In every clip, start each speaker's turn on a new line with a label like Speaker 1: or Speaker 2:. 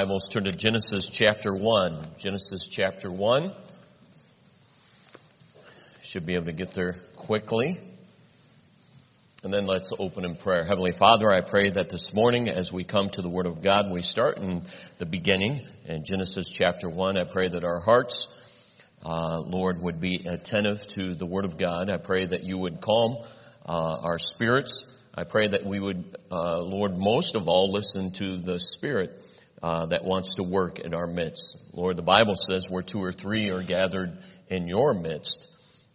Speaker 1: Bibles, turn to Genesis chapter 1. Genesis chapter 1. Should be able to get there quickly. And then let's open in prayer. Heavenly Father, I pray that this morning as we come to the Word of God, we start in the beginning in Genesis chapter 1. I pray that our hearts, Lord, would be attentive to the Word of God. I pray that you would calm our spirits. I pray that we would, Lord, most of all, listen to the Spirit that wants to work in our midst. Lord, the Bible says where two or three are gathered in your midst,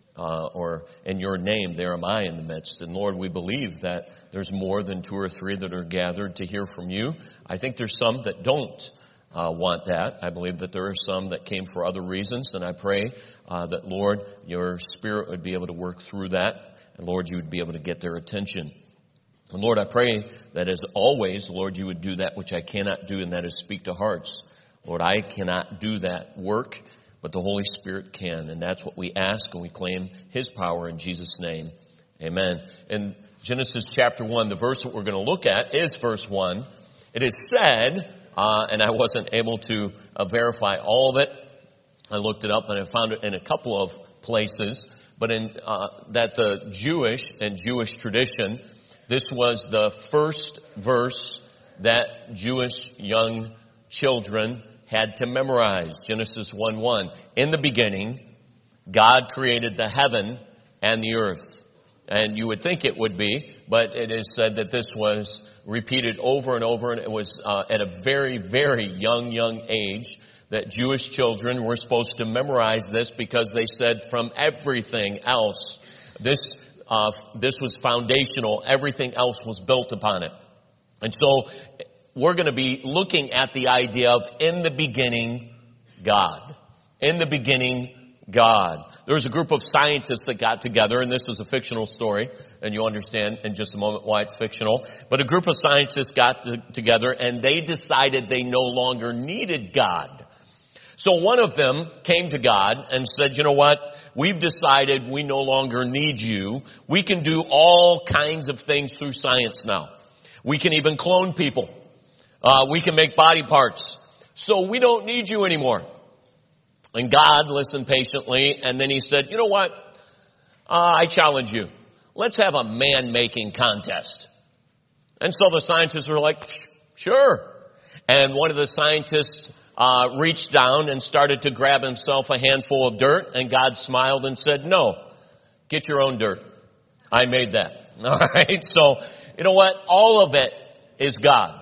Speaker 1: or in your name, there am I in the midst. And Lord, we believe that there's more than two or three that are gathered to hear from you. I think there's some that don't want that. I believe that there are some that came for other reasons. And I pray that, Lord, your Spirit would be able to work through that. And Lord, you would be able to get their attention. And Lord, I pray that as always, Lord, you would do that which I cannot do, and that is speak to hearts. Lord, I cannot do that work, but the Holy Spirit can. And that's what we ask, and we claim his power in Jesus' name. Amen. In Genesis chapter 1, the verse that we're going to look at is verse 1. It is said, and I wasn't able to verify all of it. I looked it up and I found it in a couple of places. But in that the Jewish tradition, this was the first verse that Jewish young children had to memorize. Genesis 1:1. In the beginning, God created the heaven and the earth. And you would think it would be, but it is said that this was repeated over and over, and it was at a very, very young age that Jewish children were supposed to memorize this, because they said from everything else, this was foundational. Everything else was built upon it. And so we're going to be looking at the idea of in the beginning, God. In the beginning, God. There was a group of scientists that got together, and this is a fictional story, and you'll understand in just a moment why it's fictional. But a group of scientists got together, and they decided they no longer needed God. So one of them came to God and said, you know what? We've decided we no longer need you. We can do all kinds of things through science now. We can even clone people. We can make body parts. So we don't need you anymore. And God listened patiently, and then he said, you know what? I challenge you. Let's have a man-making contest. And so the scientists were like, sure. And one of the scientists reached down and started to grab himself a handful of dirt, and God smiled and said, no, get your own dirt. I made that. All right. So, you know what? All of it is God.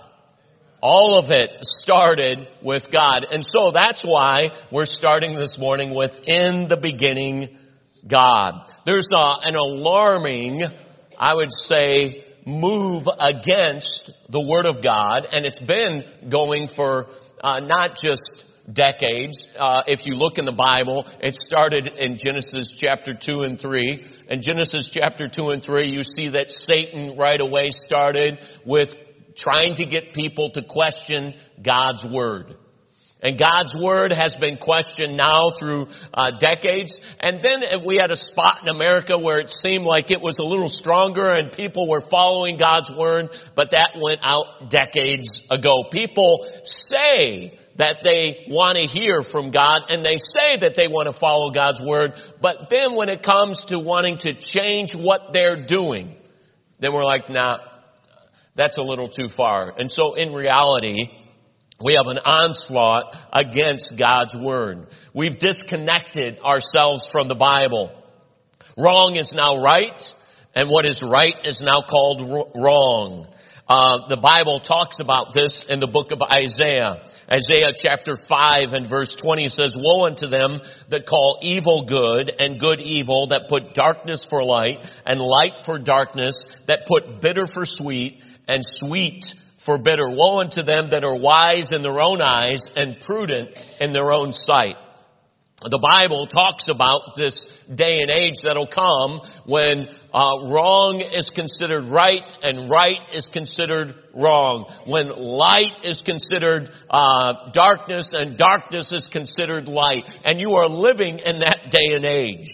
Speaker 1: All of it started with God. And so that's why we're starting this morning with in the beginning, God. There's an alarming, I would say, move against the Word of God, and it's been going for not just decades. If you look in the Bible, it started in Genesis chapter 2 and 3. In Genesis chapter 2 and 3, you see that Satan right away started with trying to get people to question God's Word. And God's Word has been questioned now through decades. And then we had a spot in America where it seemed like it was a little stronger and people were following God's Word, but that went out decades ago. People say that they want to hear from God, and they say that they want to follow God's Word, but then when it comes to wanting to change what they're doing, then we're like, nah, that's a little too far. And so in reality, we have an onslaught against God's Word. We've disconnected ourselves from the Bible. Wrong is now right, and what is right is now called wrong. The Bible talks about this in the book of Isaiah. Isaiah chapter 5 and verse 20 says, woe unto them that call evil good and good evil, that put darkness for light and light for darkness, that put bitter for sweet and sweet for bitter. Woe unto them that are wise in their own eyes and prudent in their own sight. The Bible talks about this day and age that'll come when wrong is considered right and right is considered wrong. When light is considered darkness and darkness is considered light. And you are living in that day and age.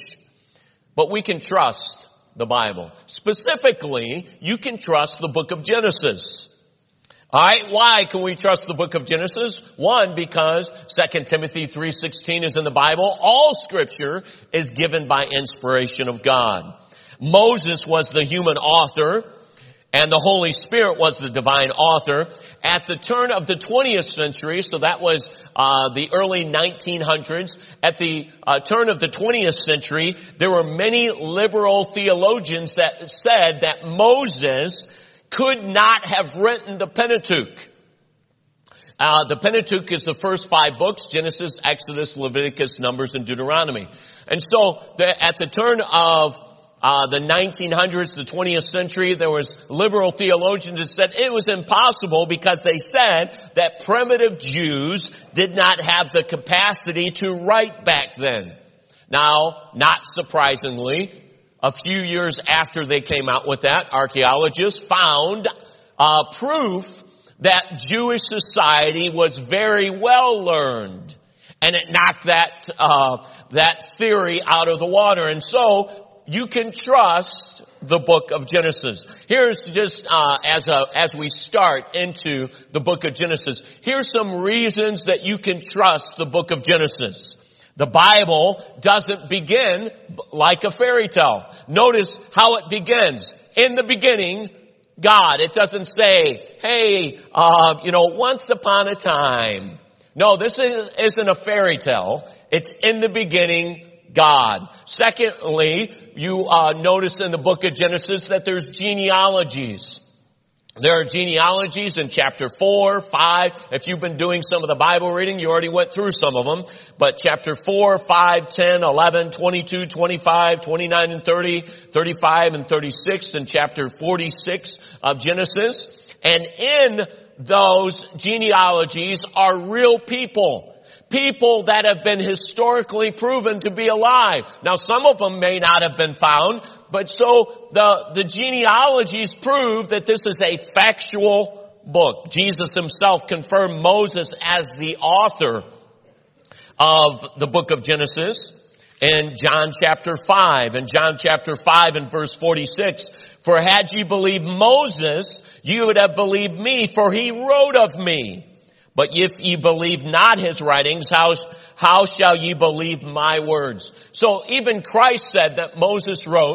Speaker 1: But we can trust the Bible. Specifically, you can trust the book of Genesis. Alright, why can we trust the book of Genesis? One, because 2 Timothy 3:16 is in the Bible. All scripture is given by inspiration of God. Moses was the human author, and the Holy Spirit was the divine author. At the turn of the 20th century, so that was the early 1900s, at the turn of the 20th century, there were many liberal theologians that said that Moses could not have written the Pentateuch. The Pentateuch is the first 5 books: Genesis, Exodus, Leviticus, Numbers, and Deuteronomy. And so at the turn of the 1900s, the 20th century, there was liberal theologians that said it was impossible because they said that primitive Jews did not have the capacity to write back then. Now, not surprisingly, a few years after they came out with that, archaeologists found proof that Jewish society was very well learned, and it knocked that theory out of the water. And so you can trust the book of Genesis. Here's just as we start into the book of Genesis, here's some reasons that you can trust the book of Genesis. The Bible doesn't begin like a fairy tale. Notice how it begins. In the beginning, God. It doesn't say, hey, once upon a time. No, this isn't a fairy tale. It's in the beginning, God. Secondly, you notice in the book of Genesis that there's genealogies. There are genealogies in chapter 4, 5. If you've been doing some of the Bible reading, you already went through some of them. But chapter 4, 5, 10, 11, 22, 25, 29, and 30, 35, and 36, and chapter 46 of Genesis. And in those genealogies are real people. People that have been historically proven to be alive. Now, some of them may not have been found, but so the genealogies prove that this is a factual book. Jesus himself confirmed Moses as the author of the book of Genesis in John chapter 5. In John chapter 5 and verse 46, for had ye believed Moses, you would have believed me, for he wrote of me. But if ye believe not his writings, how shall ye believe my words? So even Christ said that Moses wrote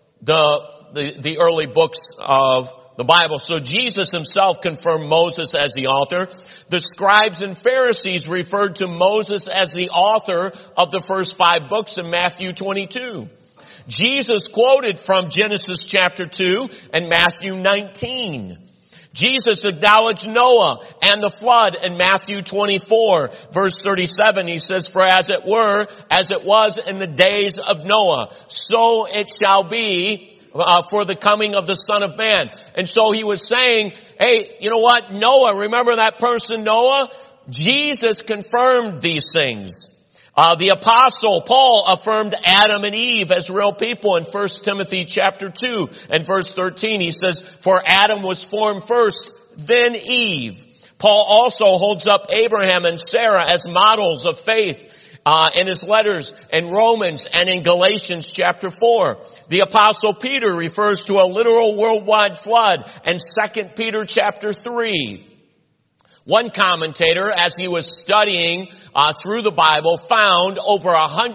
Speaker 1: the early books of the Bible. So Jesus himself confirmed Moses as the author. The scribes and Pharisees referred to Moses as the author of the first 5 books in Matthew 22. Jesus quoted from Genesis chapter 2 and Matthew 19. Jesus acknowledged Noah and the flood in Matthew 24, verse 37. He says, for as it was in the days of Noah, so it shall be for the coming of the Son of Man. And so he was saying, hey, you know what? Noah, remember that person Noah? Jesus confirmed these things. The apostle Paul affirmed Adam and Eve as real people in 1 Timothy chapter 2 and verse 13. He says, for Adam was formed first, then Eve. Paul also holds up Abraham and Sarah as models of faith in his letters in Romans and in Galatians chapter 4. The apostle Peter refers to a literal worldwide flood in 2 Peter chapter 3. One commentator, as he was studying through the Bible, found over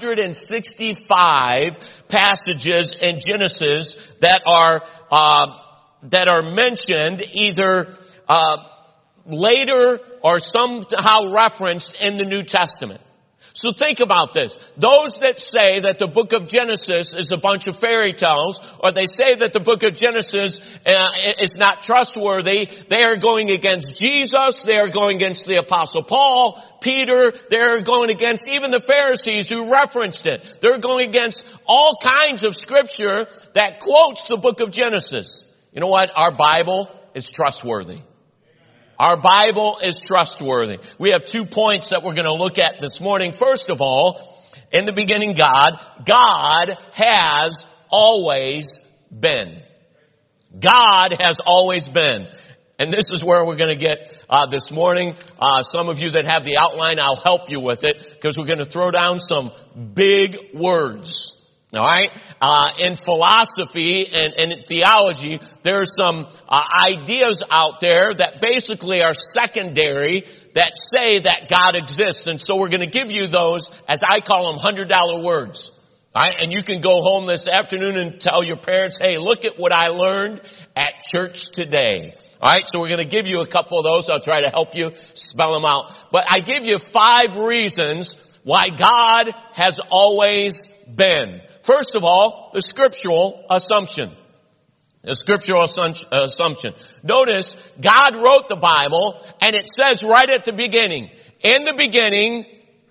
Speaker 1: 165 passages in Genesis that are mentioned either later or somehow referenced in the New Testament. So think about this. Those that say that the book of Genesis is a bunch of fairy tales, or they say that the book of Genesis is not trustworthy, they are going against Jesus, they are going against the apostle Paul, Peter, they're going against even the Pharisees who referenced it. They're going against all kinds of scripture that quotes the book of Genesis. You know what? Our Bible is trustworthy. Our Bible is trustworthy. We have 2 points that we're going to look at this morning. First of all, in the beginning God has always been. God has always been. And this is where we're going to get this morning. Some of you that have the outline, I'll help you with it because we're going to throw down some big words. All right. In philosophy and in theology, there's some ideas out there that basically are secondary that say that God exists. And so we're going to give you those, as I call them, $100 words. All right? And you can go home this afternoon and tell your parents, hey, look at what I learned at church today. All right, so we're going to give you a couple of those. I'll try to help you spell them out. But I give you 5 reasons why God has always been. First of all, the scriptural assumption. The scriptural assumption. Notice, God wrote the Bible, and it says right at the beginning, in the beginning,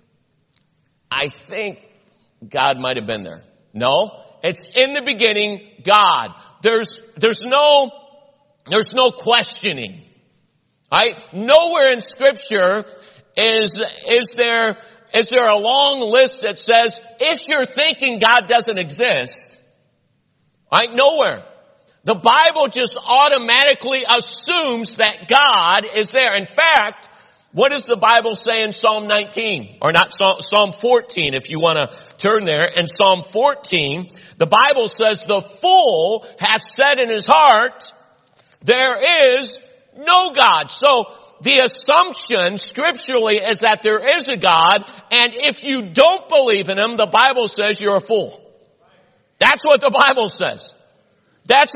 Speaker 1: I think God might have been there. No, it's in the beginning, God. There's no questioning. Right? Nowhere in Scripture is there a long list that says, if you're thinking God doesn't exist. Right? Nowhere. The Bible just automatically assumes that God is there. In fact, what does the Bible say in Psalm 19? Or not, Psalm 14, if you want to turn there. In Psalm 14, the Bible says, the fool hath said in his heart, there is no God. So the assumption scripturally is that there is a God, and if you don't believe in Him, the Bible says you're a fool. That's what the Bible says. That's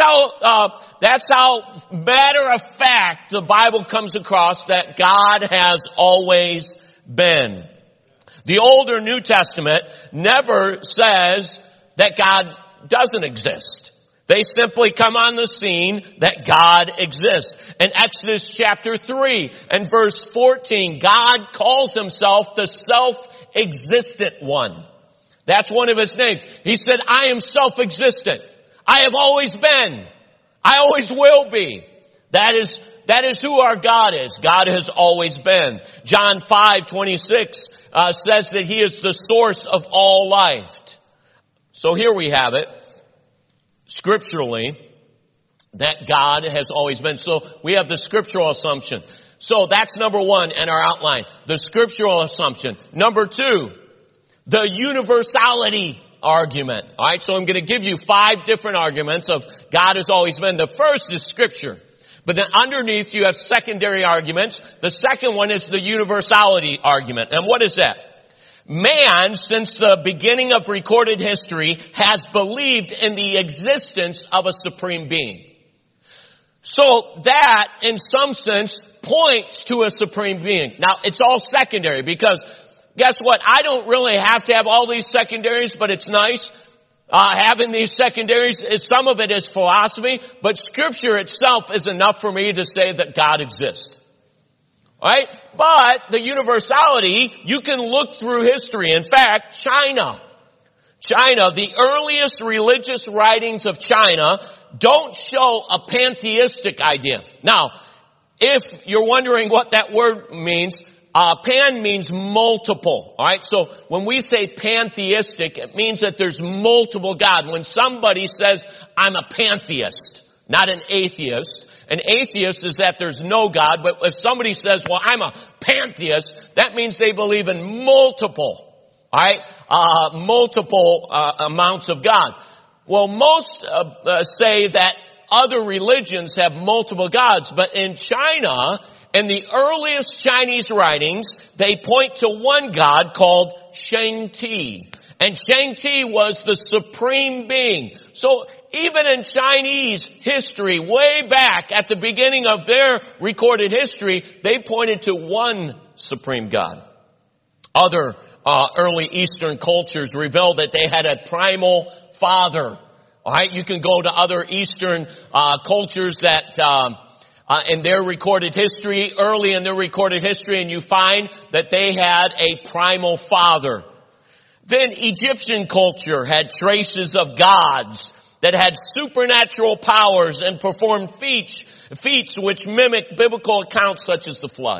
Speaker 1: how matter of fact the Bible comes across that God has always been. The older New Testament never says that God doesn't exist. They simply come on the scene that God exists. In Exodus chapter 3 and verse 14, God calls Himself the self-existent one. That's one of His names. He said, I am self-existent. I have always been. I always will be. That is who our God is. God has always been. John 5:26 says that He is the source of all life. So here we have it, scripturally, that God has always been. So we have the scriptural assumption. So that's number 1 in our outline, the scriptural assumption. Number 2, the universality argument. All right, so I'm going to give you 5 different arguments of God has always been. The first is Scripture. But then underneath you have secondary arguments. The second one is the universality argument. And what is that? Man, since the beginning of recorded history, has believed in the existence of a supreme being. So that, in some sense, points to a supreme being. Now, it's all secondary because guess what? I don't really have to have all these secondaries, but it's nice. Having these secondaries, some of it is philosophy, but Scripture itself is enough for me to say that God exists. Right? But the universality, you can look through history. In fact, China, the earliest religious writings of China don't show a pantheistic idea. Now, if you're wondering what that word means, pan means multiple. All right, so when we say pantheistic, it means that there's multiple gods. When somebody says, I'm a pantheist, not an atheist. An atheist is that there's no God, but if somebody says, well, I'm a pantheist, that means they believe in multiple, all right, multiple amounts of God. Well, most say that other religions have multiple gods, but in China, in the earliest Chinese writings, they point to one God called Shang-Ti. And Shang-Ti was the supreme being. So even in Chinese history, way back at the beginning of their recorded history, they pointed to one supreme God. Other early Eastern cultures revealed that they had a primal father. All right, you can go to other Eastern cultures that in their recorded history, early in their recorded history, and you find that they had a primal father. Then Egyptian culture had traces of gods that had supernatural powers and performed feats which mimic biblical accounts such as the flood.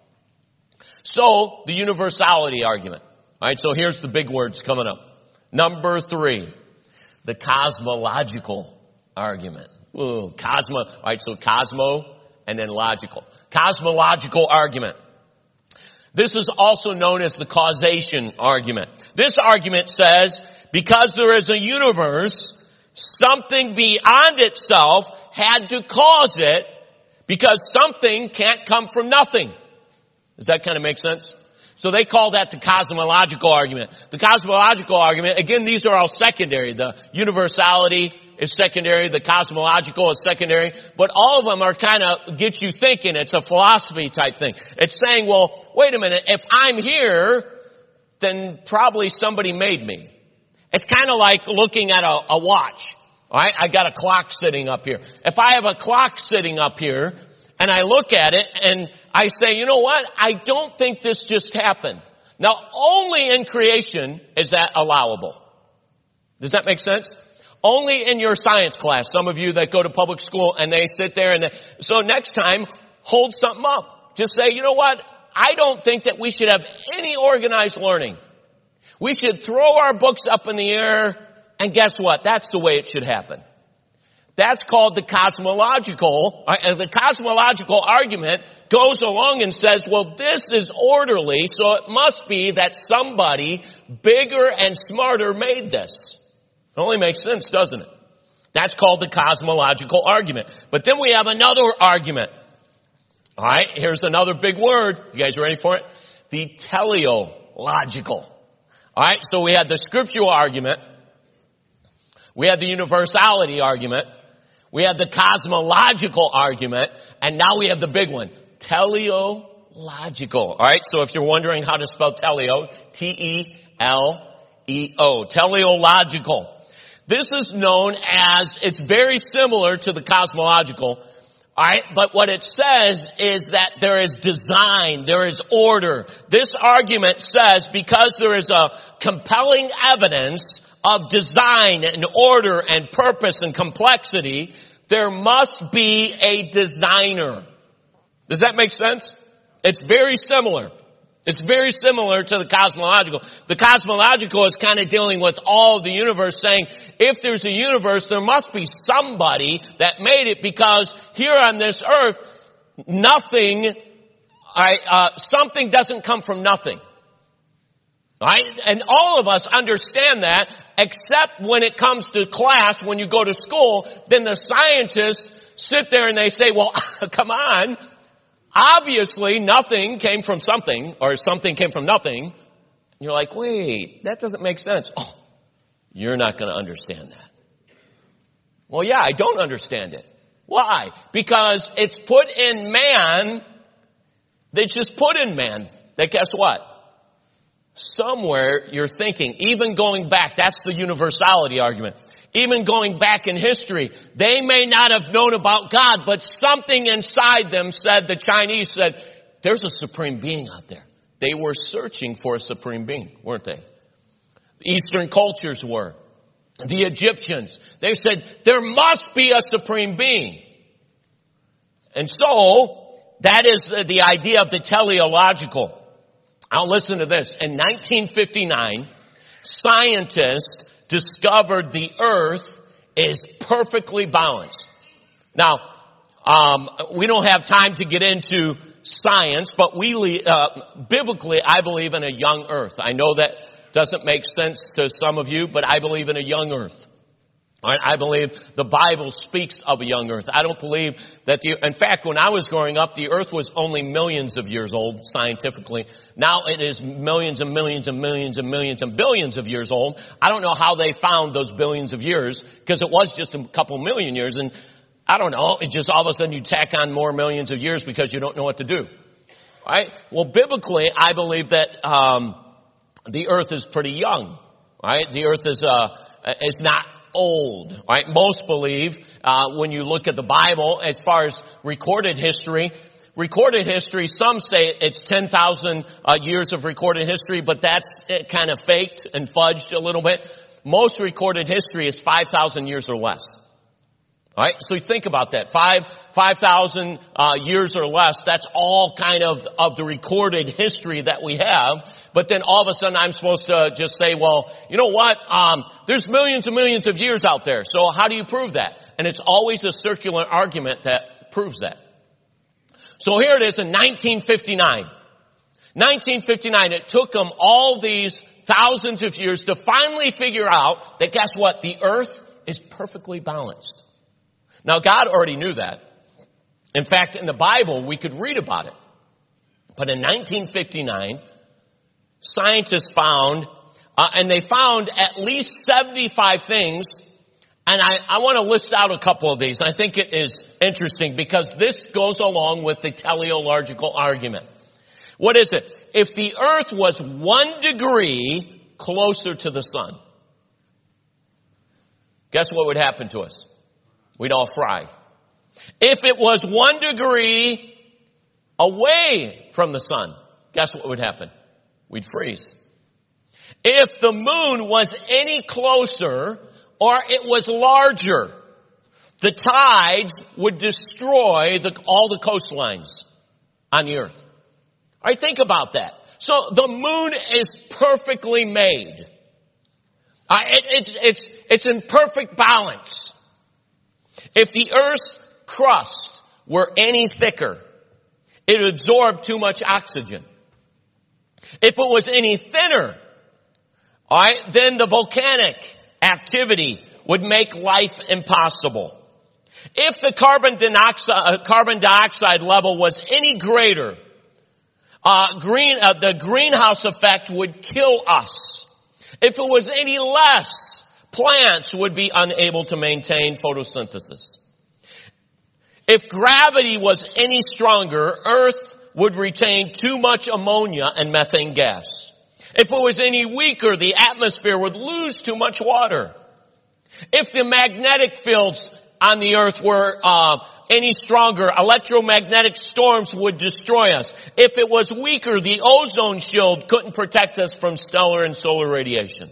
Speaker 1: So, the universality argument. Alright, so here's the big words coming up. Number 3, the cosmological argument. Alright, so cosmo and then logical. Cosmological argument. This is also known as the causation argument. This argument says, because there is a universe, something beyond itself had to cause it, Because something can't come from nothing. Does that kind of make sense? So they call that the cosmological argument. The cosmological argument, again, these are all secondary. The universality is secondary. The cosmological is secondary. But all of them are kind of get you thinking. It's a philosophy type thing. It's saying, well, wait a minute. If I'm here, then probably somebody made me. It's kind of like looking at a watch. All right, I got a clock sitting up here. If I have a clock sitting up here and I look at it and I say, you know what? I don't think this just happened. Now, only in creation is that allowable. Does that make sense? Only in your science class. Some of you that go to public school and they sit there so next time, hold something up. Just say, you know what? I don't think that we should have any organized learning. We should throw our books up in the air, and guess what? That's the way it should happen. That's called the cosmological. The cosmological argument goes along and says, well, this is orderly, so it must be that somebody bigger and smarter made this. It only makes sense, doesn't it? That's called the cosmological argument. But then we have another argument. All right, here's another big word. You guys ready for it? The teleological. All right, so we had the scriptural argument. We had the universality argument. We had the cosmological argument. And now we have the big one, teleological. All right, so if you're wondering how to spell teleo, T-E-L-E-O, teleological. This is known as, it's very similar to the cosmological. All right, but what it says is that there is design, there is order. This argument says because there is a compelling evidence of design and order and purpose and complexity, there must be a designer. Does that make sense? It's very similar. It's very similar to the cosmological. The cosmological is kind of dealing with all of the universe, saying if there's a universe, there must be somebody that made it, because here on this earth, something doesn't come from nothing. Right? And all of us understand that, except when it comes to class, when you go to school, then the scientists sit there and they say, well, come on. Obviously, nothing came from something, or something came from nothing. And you're like, wait, that doesn't make sense. Oh, you're not going to understand that. Well, yeah, I don't understand it. Why? Because it's put in man. They just put in man. That guess what? Somewhere you're thinking, even going back, that's the universality argument. Even going back in history, they may not have known about God, but something inside them said, the Chinese said, there's a supreme being out there. They were searching for a supreme being, weren't they? The Eastern cultures were. The Egyptians, they said, there must be a supreme being. And so, that is the idea of the teleological. Now listen to this. In 1959, scientists discovered the earth is perfectly balanced. Now, we don't have time to get into science, but biblically, I believe in a young earth. I know that doesn't make sense to some of you, but I believe in a young earth. All right, I believe the Bible speaks of a young earth. I don't believe that in fact, when I was growing up, the earth was only millions of years old scientifically. Now it is millions and millions and millions and millions and billions of years old. I don't know how they found those billions of years, because it was just a couple million years, and I don't know, it just all of a sudden you tack on more millions of years because you don't know what to do. All right? Well, biblically, I believe that the earth is pretty young. Right? The earth is not old, right? Most believe, when you look at the Bible, as far as recorded history, some say it's 10,000 years of recorded history, but that's kind of faked and fudged a little bit. Most recorded history is 5,000 years or less. All right, so you think about that. 5,000 years or less, that's all kind of the recorded history that we have. But then all of a sudden I'm supposed to just say, well, you know what? There's millions and millions of years out there. So how do you prove that? And it's always a circular argument that proves that. So here it is in 1959. 1959, it took them all these thousands of years to finally figure out that guess what? The earth is perfectly balanced. Now God already knew that. In fact, in the Bible, we could read about it. But in 1959, scientists found, and they found at least 75 things, and I want to list out a couple of these. I think it is interesting because this goes along with the teleological argument. What is it? If the earth was 1 degree closer to the sun, guess what would happen to us? We'd all fry. If it was 1 degree away from the sun, guess what would happen? We'd freeze. If the moon was any closer or it was larger, the tides would destroy all the coastlines on the earth. All right, think about that. So the moon is perfectly made. It's in perfect balance. If the earth's crust were any thicker, it would absorb too much oxygen. If it was any thinner, all right, then the volcanic activity would make life impossible. If the carbon dioxide level was any greater, the greenhouse effect would kill us. If it was any less, plants would be unable to maintain photosynthesis. If gravity was any stronger, Earth would retain too much ammonia and methane gas. If it was any weaker, the atmosphere would lose too much water. If the magnetic fields on the Earth were any stronger, electromagnetic storms would destroy us. If it was weaker, the ozone shield couldn't protect us from stellar and solar radiation.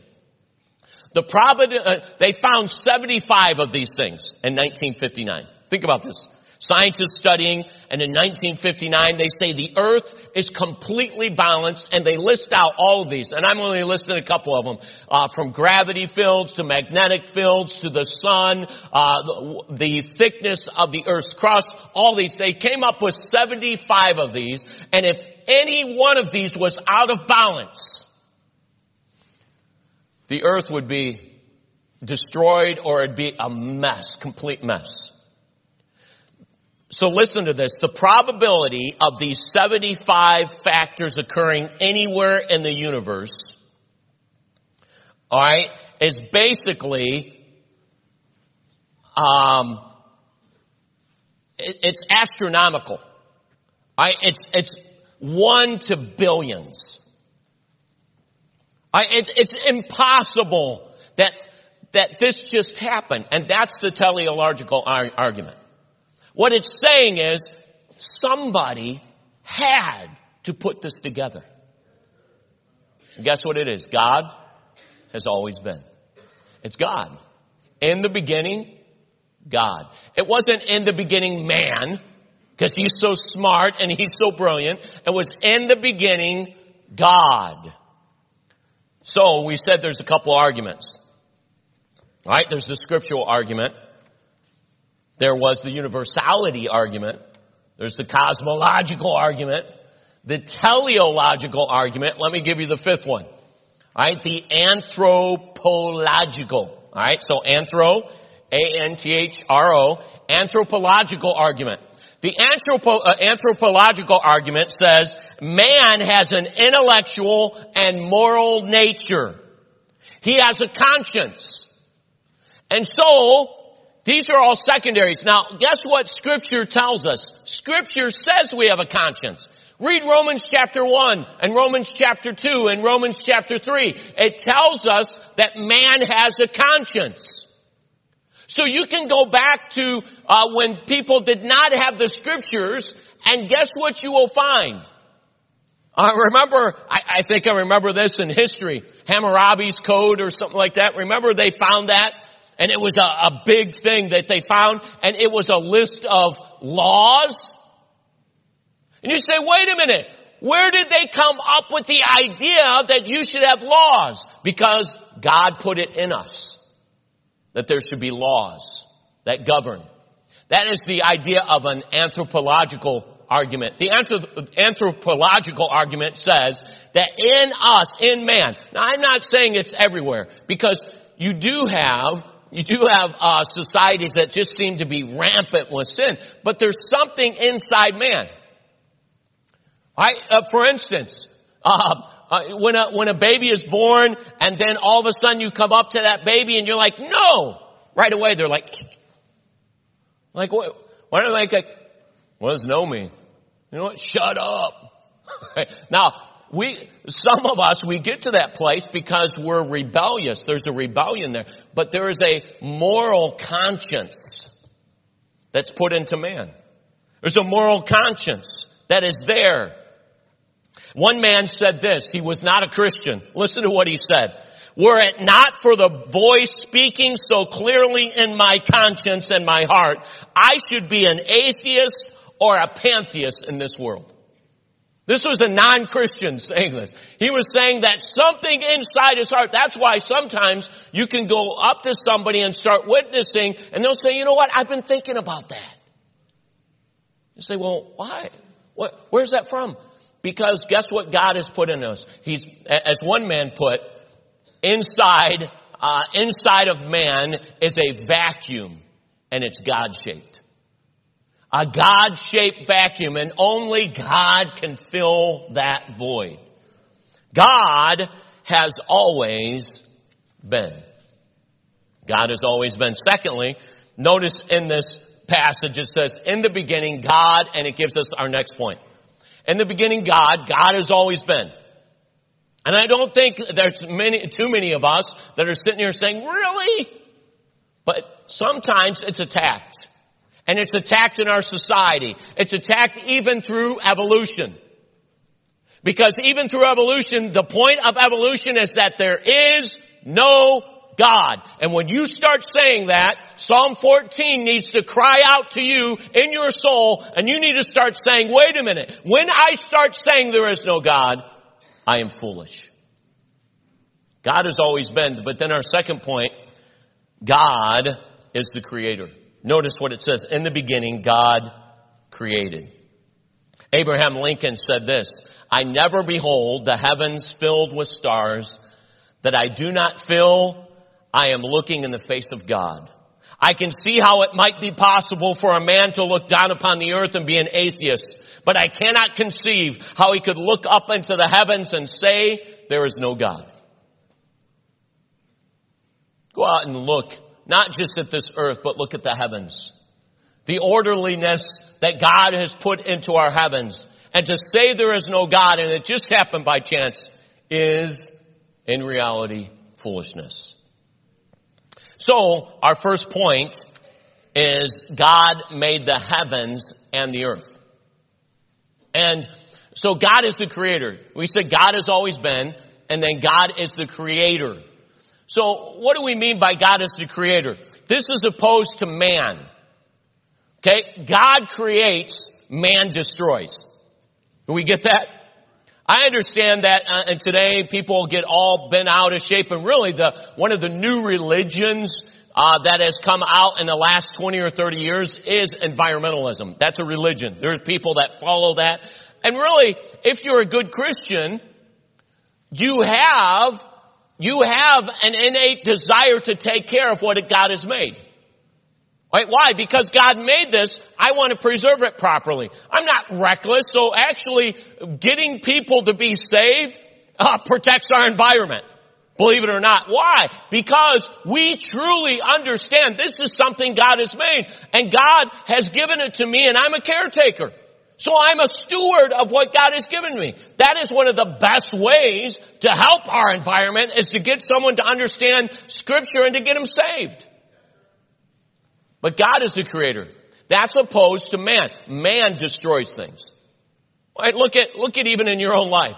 Speaker 1: They found 75 of these things in 1959. Think about this. Scientists studying, and in 1959 they say the earth is completely balanced, and they list out all of these. And I'm only listing a couple of them. From gravity fields to magnetic fields to the sun, the thickness of the earth's crust, all these. They came up with 75 of these, and if any one of these was out of balance, the earth would be destroyed or it'd be a mess, complete mess. So listen to this. The probability of these 75 factors occurring anywhere in the universe, all right, is basically, it's astronomical. All right, it's 1 to billions. All right, it's impossible that this just happened, and that's the teleological argument. What it's saying is somebody had to put this together. And guess what it is? God has always been. It's God. In the beginning, God. It wasn't in the beginning man, because he's so smart and he's so brilliant. It was in the beginning God. So we said there's a couple arguments. All right, there's the scriptural argument. There was the universality argument. There's the cosmological argument. The teleological argument. Let me give you the fifth one. All right, the anthropological. All right, so anthro, A-N-T-H-R-O, anthropological argument. The anthropological argument says man has an intellectual and moral nature. He has a conscience. And so, these are all secondaries. Now, guess what Scripture tells us? Scripture says we have a conscience. Read Romans chapter 1 and Romans chapter 2 and Romans chapter 3. It tells us that man has a conscience. So you can go back to when people did not have the Scriptures, and guess what you will find? I think I remember this in history. Hammurabi's Code or something like that. Remember they found that? And it was a big thing that they found, and it was a list of laws. And you say, wait a minute, where did they come up with the idea that you should have laws? Because God put it in us, that there should be laws that govern. That is the idea of an anthropological argument. The anthropological argument says that in us, in man, now I'm not saying it's everywhere, because you do have you do have societies that just seem to be rampant with sin, but there's something inside man. For instance, when a baby is born and then all of a sudden you come up to that baby and you're like, no! Right away they're like what? Why don't they what does no mean? You know what? Shut up. Now, some of us, we get to that place because we're rebellious. There's a rebellion there. But there is a moral conscience that's put into man. There's a moral conscience that is there. One man said this. He was not a Christian. Listen to what he said. Were it not for the voice speaking so clearly in my conscience and my heart, I should be an atheist or a pantheist in this world. This was a non-Christian saying this. He was saying that something inside his heart, that's why sometimes you can go up to somebody and start witnessing and they'll say, you know what, I've been thinking about that. You say, well, why? Where's that from? Because guess what God has put in us? He's, as one man put, inside of man is a vacuum and it's God-shaped. A God-shaped vacuum, and only God can fill that void. God has always been. God has always been. Secondly, notice in this passage it says, in the beginning, God, and it gives us our next point. In the beginning, God has always been. And I don't think there's too many of us that are sitting here saying, really? But sometimes it's attacked. And it's attacked in our society. It's attacked even through evolution. Because even through evolution, the point of evolution is that there is no God. And when you start saying that, Psalm 14 needs to cry out to you in your soul, and you need to start saying, wait a minute, when I start saying there is no God, I am foolish. God has always been, but then our second point, God is the creator. Notice what it says. In the beginning, God created. Abraham Lincoln said this, I never behold the heavens filled with stars that I do not feel I am looking in the face of God. I can see how it might be possible for a man to look down upon the earth and be an atheist, but I cannot conceive how he could look up into the heavens and say there is no God. Go out and look. Not just at this earth, but look at the heavens. The orderliness that God has put into our heavens. And to say there is no God and it just happened by chance is, in reality, foolishness. So, our first point is God made the heavens and the earth. And so God is the creator. We said God has always been, and then God is the creator. So what do we mean by God as the creator? This is opposed to man. Okay? God creates, man destroys. Do we get that? I understand that and today people get all bent out of shape, and really one of the new religions that has come out in the last 20 or 30 years is environmentalism. That's a religion. There's people that follow that. And really, if you're a good Christian, you have an innate desire to take care of what God has made. Right? Why? Because God made this, I want to preserve it properly. I'm not reckless, so actually getting people to be saved protects our environment. Believe it or not. Why? Because we truly understand this is something God has made, and God has given it to me, and I'm a caretaker. So I'm a steward of what God has given me. That is one of the best ways to help our environment, is to get someone to understand Scripture and to get them saved. But God is the creator. That's opposed to man. Man destroys things. Right? Look at even in your own life.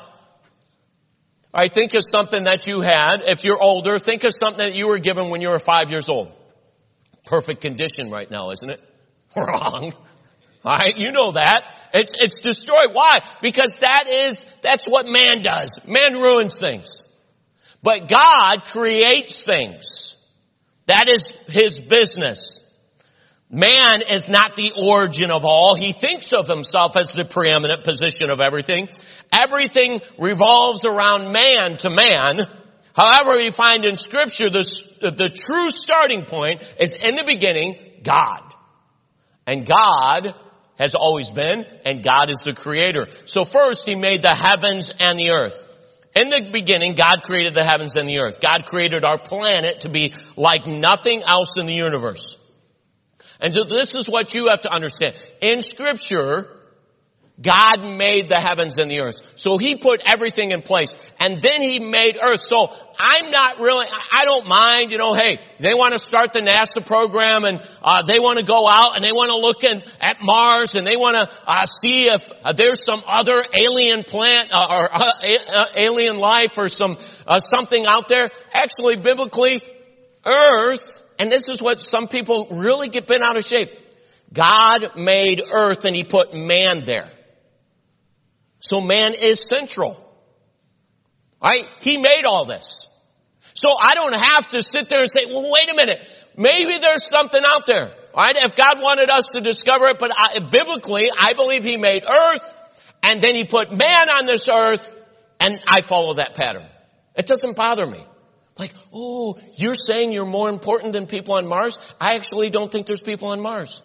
Speaker 1: All right, think of something that you had. If you're older, think of something that you were given when you were 5 years old. Perfect condition right now, isn't it? Wrong. All right, you know that. It's destroyed. Why? Because that's what man does. Man ruins things. But God creates things. That is His business. Man is not the origin of all. He thinks of himself as the preeminent position of everything. Everything revolves around man to man. However, we find in Scripture the true starting point is in the beginning, God. And God has always been, and God is the creator. So first, He made the heavens and the earth. In the beginning, God created the heavens and the earth. God created our planet to be like nothing else in the universe. And so this is what you have to understand. In Scripture, God made the heavens and the earth. So He put everything in place. And then He made earth. So I don't mind, hey, they want to start the NASA program and they want to go out and they want to look at Mars and they want to see if there's some other alien plant or alien life or something out there. Actually, biblically, earth, and this is what some people really get bent out of shape. God made earth and He put man there. So man is central. Right? He made all this. So I don't have to sit there and say, well, wait a minute. Maybe there's something out there. Right? If God wanted us to discover it, but biblically, I believe He made earth and then He put man on this earth and I follow that pattern. It doesn't bother me. Like, oh, you're saying you're more important than people on Mars? I actually don't think there's people on Mars.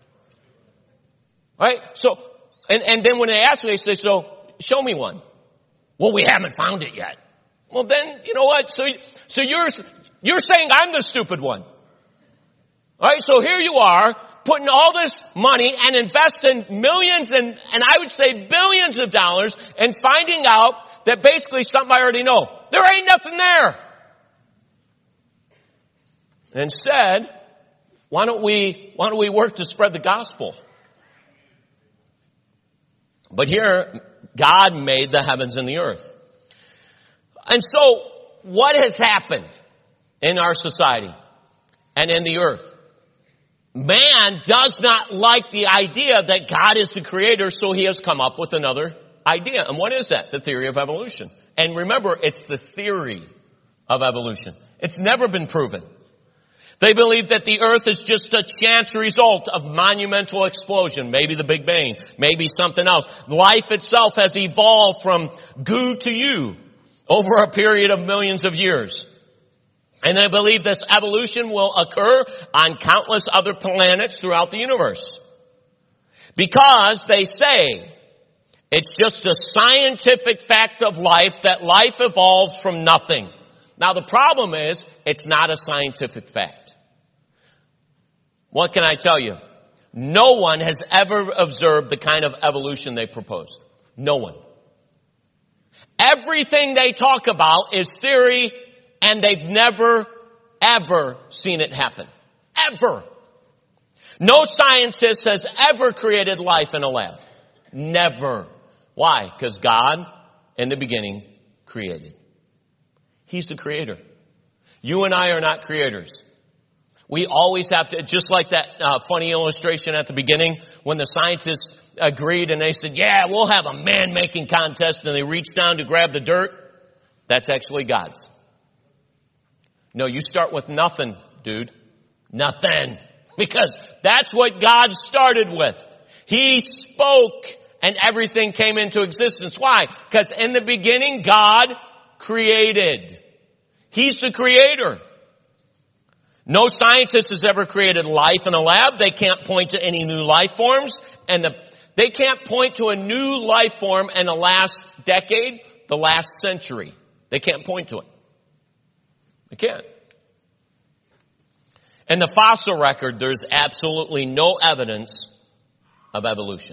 Speaker 1: Right? So, and then when they ask me, they say, so show me one. Well, we haven't found it yet. Well, then, you know what? So you're saying I'm the stupid one. All right, so here you are putting all this money and investing millions and I would say billions of dollars and finding out that basically something I already know. There ain't nothing there. Instead, why don't we work to spread the gospel? But here, God made the heavens and the earth. And so, what has happened in our society and in the earth? Man does not like the idea that God is the creator, so he has come up with another idea. And what is that? The theory of evolution. And remember, it's the theory of evolution. It's never been proven. They believe that the earth is just a chance result of monumental explosion. Maybe the Big Bang. Maybe something else. Life itself has evolved from goo to you over a period of millions of years. And they believe this evolution will occur on countless other planets throughout the universe. Because they say it's just a scientific fact of life that life evolves from nothing. Now the problem is, it's not a scientific fact. What can I tell you? No one has ever observed the kind of evolution they proposed. No one. Everything they talk about is theory, and they've never, ever seen it happen. Ever. No scientist has ever created life in a lab. Never. Why? Because God, in the beginning, created. He's the creator. You and I are not creators. We always have to, just like that funny illustration at the beginning, when the scientists agreed and they said, yeah, we'll have a man-making contest, and they reached down to grab the dirt. That's actually God's. No, you start with nothing, dude. Nothing. Because that's what God started with. He spoke and everything came into existence. Why? Because in the beginning, God created. He's the creator. No scientist has ever created life in a lab. They can't point to any new life forms. And they can't point to a new life form in the last decade, the last century. They can't point to it. They can't. In the fossil record, there's absolutely no evidence of evolution.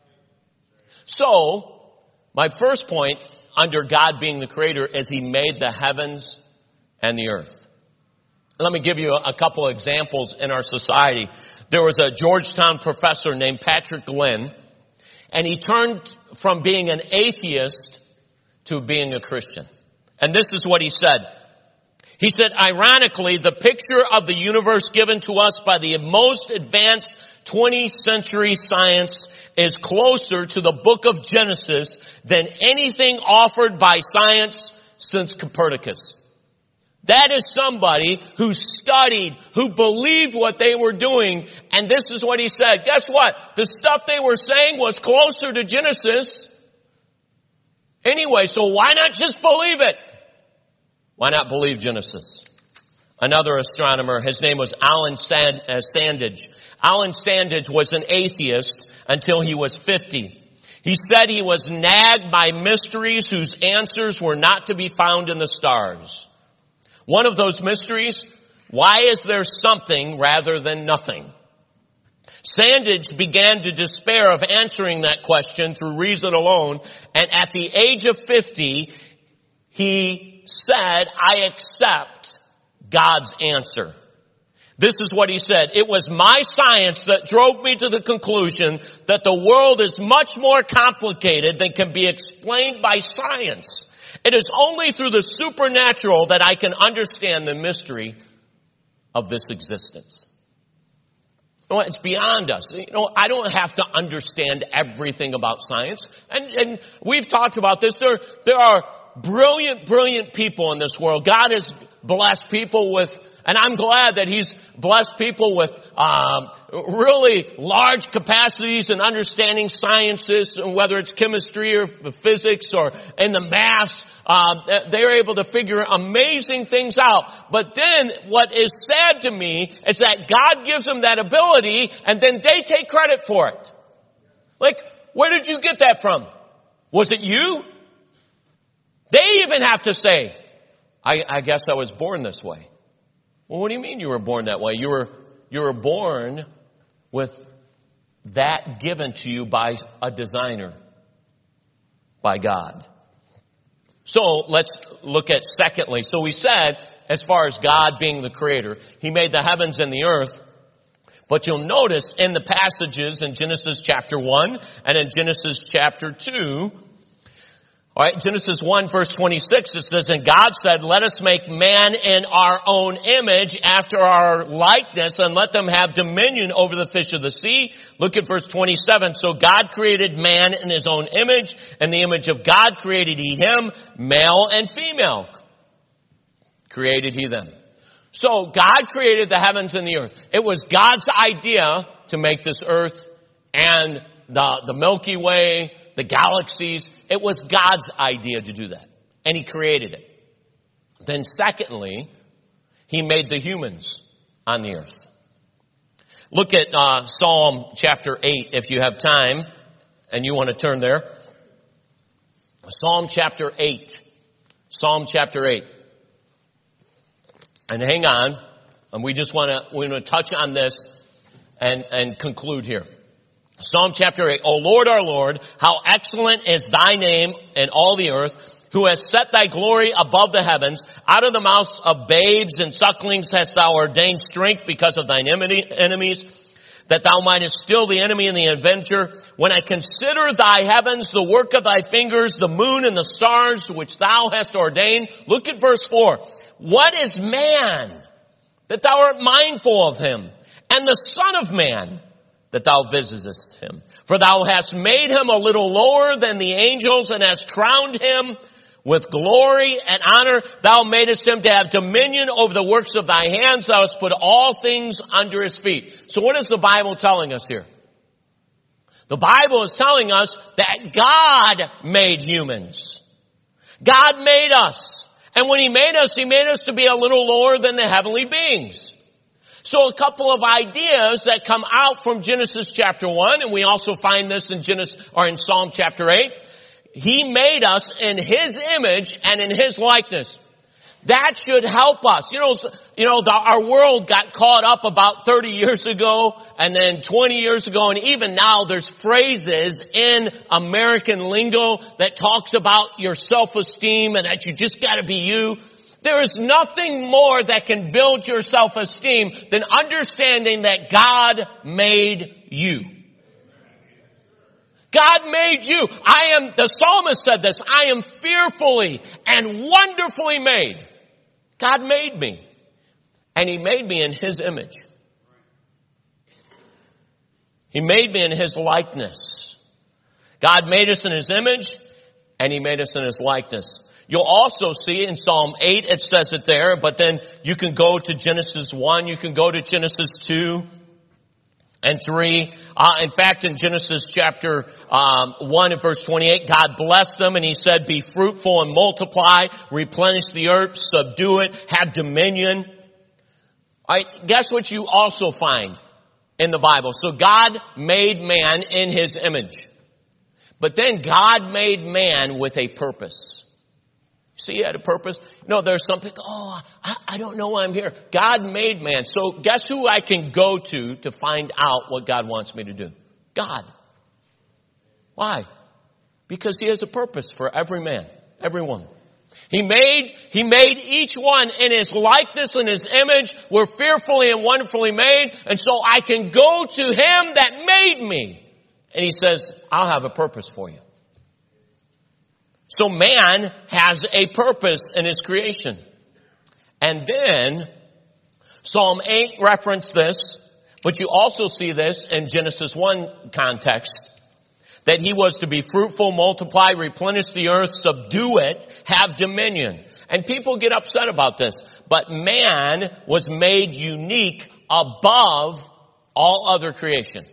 Speaker 1: So, my first point, under God being the creator, is He made the heavens and the earth. Let me give you a couple of examples in our society. There was a Georgetown professor named Patrick Glenn, and he turned from being an atheist to being a Christian. And this is what he said. He said, ironically, the picture of the universe given to us by the most advanced 20th century science is closer to the book of Genesis than anything offered by science since Copernicus. That is somebody who studied, who believed what they were doing, and this is what he said. Guess what? The stuff they were saying was closer to Genesis. Anyway, so why not just believe it? Why not believe Genesis? Another astronomer, his name was Alan Sandage. Alan Sandage was an atheist until he was 50. He said he was nagged by mysteries whose answers were not to be found in the stars. One of those mysteries, why is there something rather than nothing? Sandage began to despair of answering that question through reason alone, and at the age of 50, he said, I accept God's answer. This is what he said. It was my science that drove me to the conclusion that the world is much more complicated than can be explained by science. It is only through the supernatural that I can understand the mystery of this existence. You know, it's beyond us. You know, I don't have to understand everything about science. And we've talked about this. There are brilliant people in this world. God has blessed people with, and I'm glad that He's blessed people with really large capacities in understanding sciences, whether it's chemistry or physics or in the maths. They're able to figure amazing things out. But then what is sad to me is that God gives them that ability and then they take credit for it. Like, where did you get that from? Was it you? They even have to say, I guess I was born this way. Well, what do you mean you were born that way? You were born with that given to you by a designer, by God. So let's look at secondly. So we said, as far as God being the creator, He made the heavens and the earth. But you'll notice in the passages in Genesis chapter 1 and in Genesis chapter 2, all right, Genesis 1 verse 26, it says, and God said, let us make man in our own image after our likeness and let them have dominion over the fish of the sea. Look at verse 27. So God created man in His own image, and the image of God created He him, male and female. Created He them. So God created the heavens and the earth. It was God's idea to make this earth and the Milky Way, the galaxies. It was God's idea to do that. And He created it. Then secondly, He made the humans on the earth. Look at Psalm chapter 8 if you have time and you want to turn there. Psalm chapter 8. Psalm chapter 8. And hang on. And we want to touch on this and conclude here. Psalm chapter 8, O Lord, our Lord, how excellent is Thy name in all the earth, who has set Thy glory above the heavens. Out of the mouths of babes and sucklings hast Thou ordained strength because of Thine enemies, that Thou mightest still the enemy and the avenger. When I consider Thy heavens, the work of Thy fingers, the moon and the stars, which Thou hast ordained. Look at verse 4. What is man, that Thou art mindful of him, and the Son of Man, that Thou visitest him? For Thou hast made him a little lower than the angels, and hast crowned him with glory and honor. Thou madest him to have dominion over the works of Thy hands. Thou hast put all things under his feet. So what is the Bible telling us here? The Bible is telling us that God made humans. God made us. And when He made us to be a little lower than the heavenly beings. So a couple of ideas that come out from Genesis chapter 1, and we also find this in in Psalm chapter 8. He made us in His image and in His likeness. That should help us. Our world got caught up about 30 years ago and then 20 years ago, and even now there's phrases in American lingo that talks about your self-esteem and that you just gotta be you. There is nothing more that can build your self-esteem than understanding that God made you. God made you. The psalmist said this, I am fearfully and wonderfully made. God made me. And He made me in His image. He made me in His likeness. God made us in His image, and He made us in His likeness. You'll also see in Psalm 8, it says it there, but then you can go to Genesis 1, you can go to Genesis 2. and 3. In fact, in Genesis chapter 1 and verse 28, God blessed them and he said, be fruitful and multiply, replenish the earth, subdue it, have dominion. All right, guess what you also find in the Bible? So God made man in his image. But then God made man with a purpose. See, he had a purpose. No, there's something, I don't know why I'm here. God made man. So guess who I can go to find out what God wants me to do? God. Why? Because he has a purpose for every man, every woman. He made each one in his likeness and his image. We're fearfully and wonderfully made. And so I can go to him that made me. And he says, I'll have a purpose for you. So man has a purpose in his creation. And then Psalm 8 referenced this, but you also see this in Genesis 1 context, that he was to be fruitful, multiply, replenish the earth, subdue it, have dominion. And people get upset about this, but man was made unique above all other creation.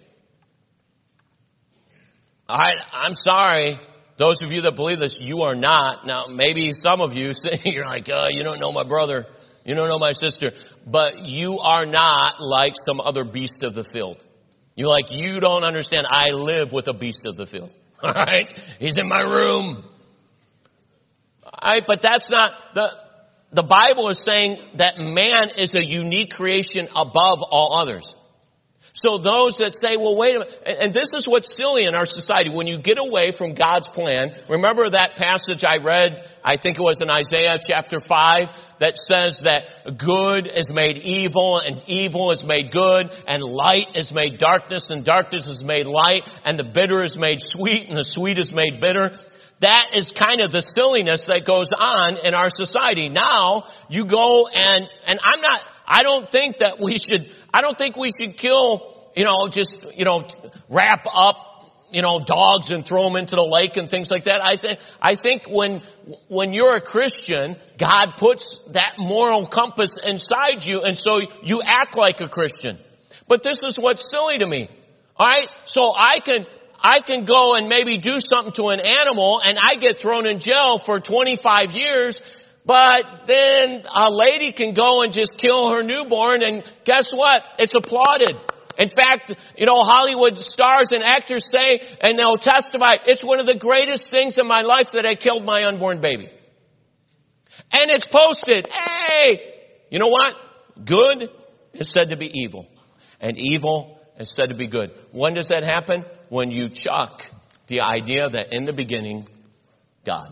Speaker 1: All right, I'm sorry. Those of you that believe this, you are not. Now, maybe some of you say, you're like, you don't know my brother. You don't know my sister. But you are not like some other beast of the field. You're like, you don't understand. I live with a beast of the field. All right? He's in my room. All right, but that's not, the Bible is saying that man is a unique creation above all others. So those that say, well, wait a minute, and this is what's silly in our society. When you get away from God's plan, remember that passage I read, I think it was in Isaiah chapter 5, that says that good is made evil and evil is made good and light is made darkness and darkness is made light and the bitter is made sweet and the sweet is made bitter. That is kind of the silliness that goes on in our society. Now, you go and I don't think we should kill, wrap up, dogs and throw them into the lake and things like that. I think when you're a Christian, God puts that moral compass inside you and so you act like a Christian. But this is what's silly to me. Alright? So I can go and maybe do something to an animal and I get thrown in jail for 25 years, but then a lady can go and just kill her newborn and guess what? It's applauded. In fact, Hollywood stars and actors say, and they'll testify, it's one of the greatest things in my life that I killed my unborn baby. And it's posted. Hey! You know what? Good is said to be evil. And evil is said to be good. When does that happen? When you chuck the idea that in the beginning, God.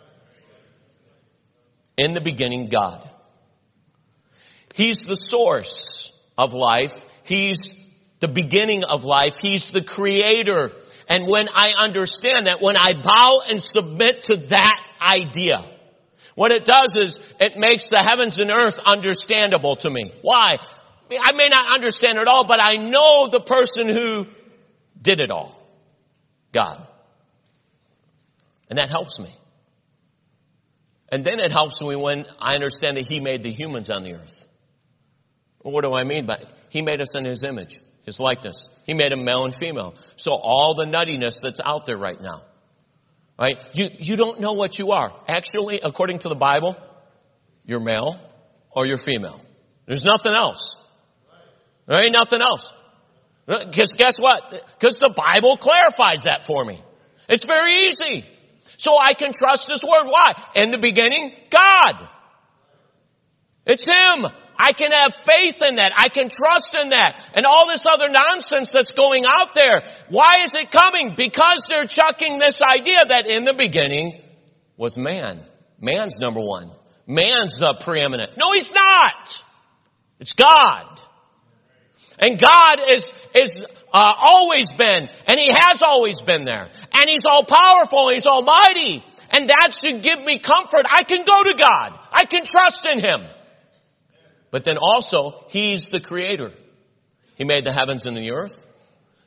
Speaker 1: In the beginning, God. He's the source of life. He's the beginning of life. He's the creator. And when I understand that, when I bow and submit to that idea, what it does is it makes the heavens and earth understandable to me. Why? I may not understand it all, but I know the person who did it all. God. And that helps me. And then it helps me when I understand that He made the humans on the earth. Well, what do I mean by it? He made us in His image, His likeness. He made them male and female. So all the nuttiness that's out there right now, right? You don't know what you are. Actually, according to the Bible, you're male or you're female. There's nothing else. There ain't nothing else. Because guess what? Because the Bible clarifies that for me. It's very easy. So I can trust His word. Why? In the beginning, God. It's Him. I can have faith in that. I can trust in that. And all this other nonsense that's going out there. Why is it coming? Because they're chucking this idea that in the beginning was man. Man's number one. Man's preeminent. No, he's not. It's God. And God is always been, and He has always been there. And He's all powerful, He's almighty. And that should give me comfort. I can go to God. I can trust in Him. But then also, He's the creator. He made the heavens and the earth.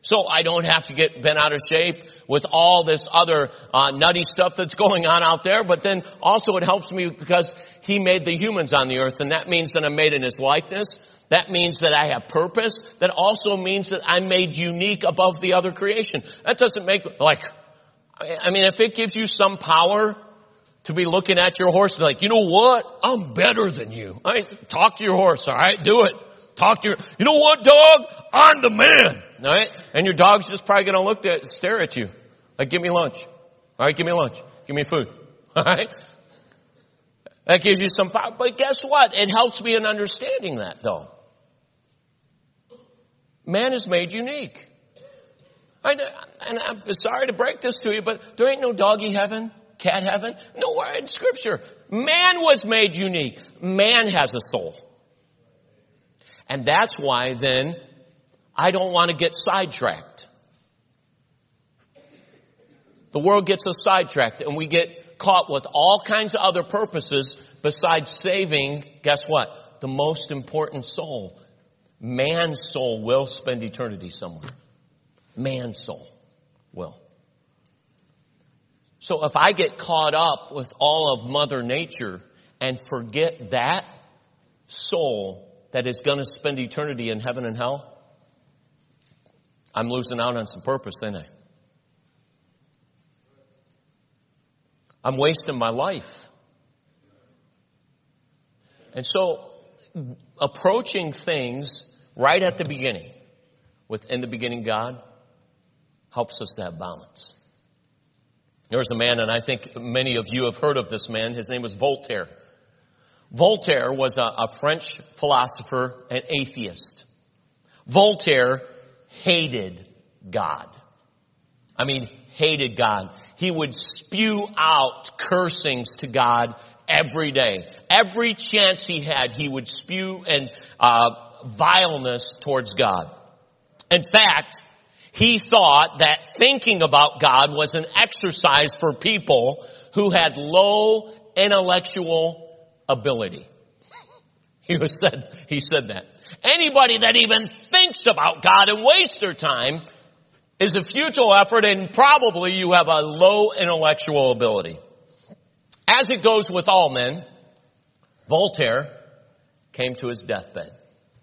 Speaker 1: So I don't have to get bent out of shape with all this other nutty stuff that's going on out there. But then also it helps me because He made the humans on the earth, and that means that I'm made in His likeness. That means that I have purpose. That also means that I'm made unique above the other creation. That doesn't make, if it gives you some power to be looking at your horse and like, you know what? I'm better than you. All right? Talk to your horse, all right? Do it. Talk to you know what, dog? I'm the man. All right? And your dog's just probably going to stare at you. Like, give me lunch. All right, give me lunch. Give me food. All right? That gives you some power. But guess what? It helps me in understanding that, though. Man is made unique. And I'm sorry to break this to you, but there ain't no doggy heaven, cat heaven. Nowhere in Scripture. Man was made unique. Man has a soul. And that's why then I don't want to get sidetracked. The world gets us sidetracked and we get caught with all kinds of other purposes besides saving, guess what? The most important soul. Man's soul will spend eternity somewhere. Man's soul will. So if I get caught up with all of Mother Nature and forget that soul that is going to spend eternity in heaven and hell, I'm losing out on some purpose, ain't I? I'm wasting my life. And so, approaching things right at the beginning, with in the beginning God, helps us to have balance. There was a man, and I think many of you have heard of this man. His name was Voltaire. Voltaire was a French philosopher and atheist. Voltaire hated God. I mean, hated God. He would spew out cursings to God every day. Every chance he had, he would spew and vileness towards God. In fact, he thought that thinking about God was an exercise for people who had low intellectual ability. He said that. Anybody that even thinks about God and wastes their time is a futile effort, and probably you have a low intellectual ability. As it goes with all men, Voltaire came to his deathbed.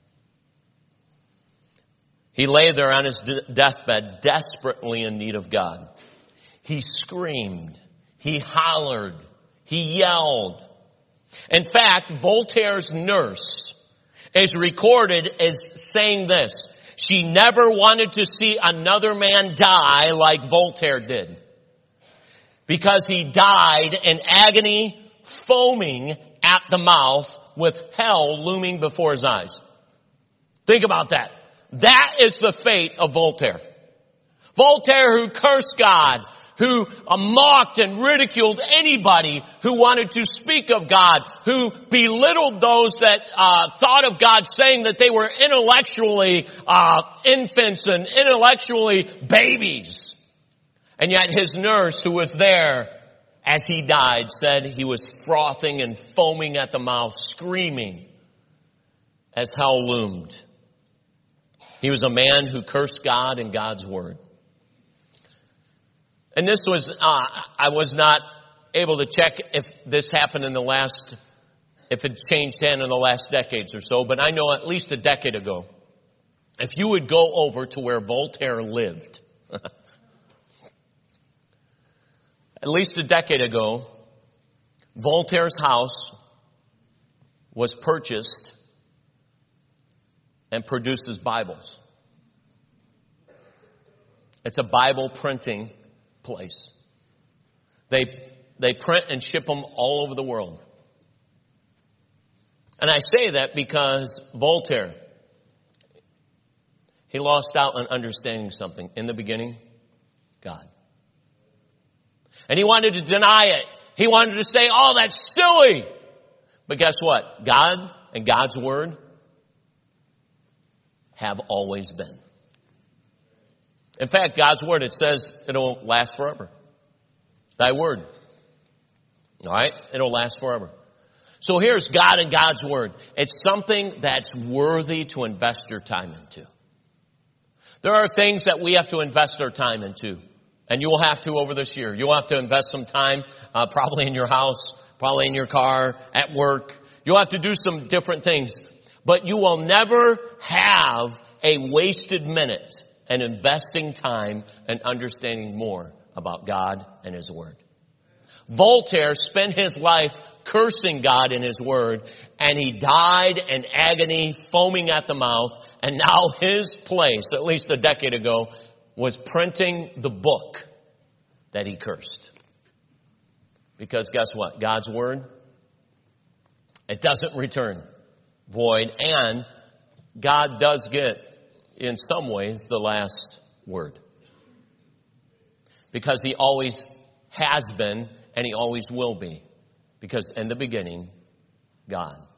Speaker 1: He lay there on his deathbed, desperately in need of God. He screamed. He hollered. He yelled. In fact, Voltaire's nurse is recorded as saying this. She never wanted to see another man die like Voltaire did. Because he died in agony, foaming at the mouth, with hell looming before his eyes. Think about that. That is the fate of Voltaire. Voltaire, who cursed God, who mocked and ridiculed anybody who wanted to speak of God, who belittled those that thought of God, saying that they were intellectually infants and intellectually babies. And yet his nurse, who was there as he died, said he was frothing and foaming at the mouth, screaming as hell loomed. He was a man who cursed God and God's word. And this was, I was not able to check if this happened if it changed hands in the last decades or so, but I know at least a decade ago, if you would go over to where Voltaire lived, at least a decade ago, Voltaire's house was purchased and produced as Bibles. It's a Bible printing place. They print and ship them all over the world. And I say that because Voltaire, he lost out on understanding something. In the beginning, God. And he wanted to deny it. He wanted to say, oh, that's silly. But guess what? God and God's word have always been. In fact, God's word, it says it'll last forever. Thy word. All right? It'll last forever. So here's God and God's word. It's something that's worthy to invest your time into. There are things that we have to invest our time into. And you will have to over this year. You'll have to invest some time, probably in your house, probably in your car, at work. You'll have to do some different things. But you will never have a wasted minute in investing time and understanding more about God and His Word. Voltaire spent his life cursing God and His Word, and he died in agony, foaming at the mouth, and now his place, at least a decade ago, was printing the book that he cursed. Because guess what? God's Word, it doesn't return void, and God does get, in some ways, the last word. Because He always has been, and He always will be. Because in the beginning, God.